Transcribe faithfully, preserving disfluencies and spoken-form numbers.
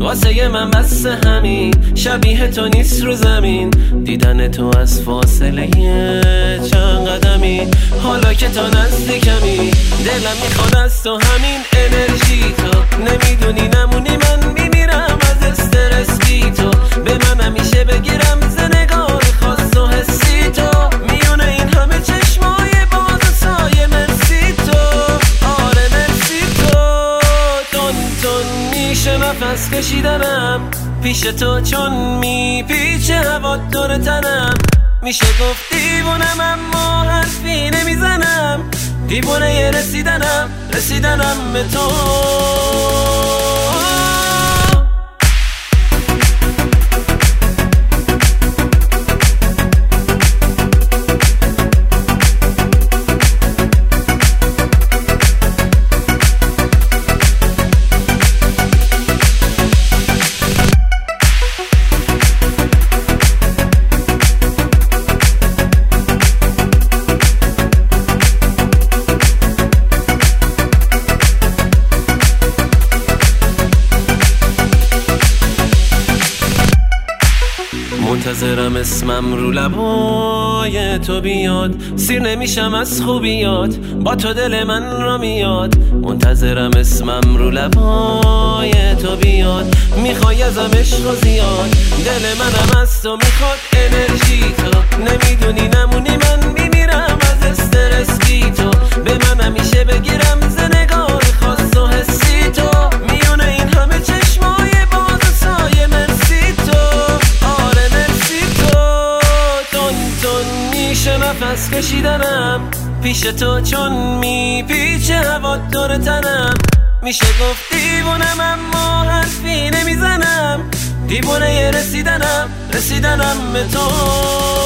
واسه من بس همین، شبیه تو نیست رو زمین، دیدن تو از فاصله چند قدمی، حالا که تو نزدیکمی دلم میخواد از تو همین انرژی تو، نمیدونی نمونی من میمیرم از استرس بی تو، به من همیشه بگیرم ز نگاه خاص و حسی تو، میونه این همه چشمای باز و سایه مرسی تو، آره مرسی تو، تون تون میشه نفس کشیدنم پیش تو، چون میپیچه هوا دور تنم، میشه گفت دیوونم اما حرفی نمیزنم، دیوونه یه رسیدنم رسیدنم به تو. منتظرم اسمم رو لبای تو بیاد، سیر نمیشم از خوبیات، با تو دل من را میاد، منتظرم اسمم رو لبای تو بیاد، میخوای ازم عشق و زیاد، دل منم از تو میخواد انرژی تو، نمیدونی نمونی من میمیرم از استرس بی تو، به من همیشه بگیرم ز نگاه خاص و حسی تو، میونه این همه چشمای باز و سایه مرسی تو، آره مرسی تو، تون تون میشه نفس کشیدنم پیش تو، چون میپیچه هوا دور تنم، میشه گفت دیوونم اما حرفی نمیزنم، دیوونه یه رسیدنم رسیدنم به تو.